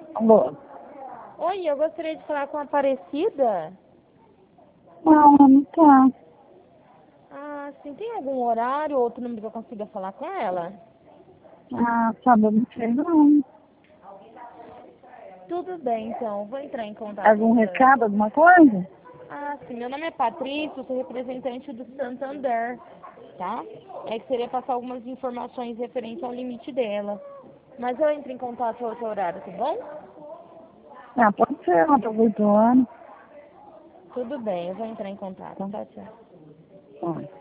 Alô? Oi, eu gostaria de falar com a Aparecida. Não, não tá. Ah, sim, tem algum horário ou outro número que eu consiga falar com ela? Ah, sabe, eu não sei não. Tudo bem, então, vou entrar em contato Algum com ela. recado, alguma coisa? Ah, sim, meu nome é Patrícia, sou representante do Santander, tá? É que seria passar algumas informações referentes ao limite dela. Mas eu entro em contato outro horário, tá bom? Ah, pode ser, ela tá 8 anos. Tudo bem, eu vou entrar em contato. Tá. Tchau, tchau. Tá.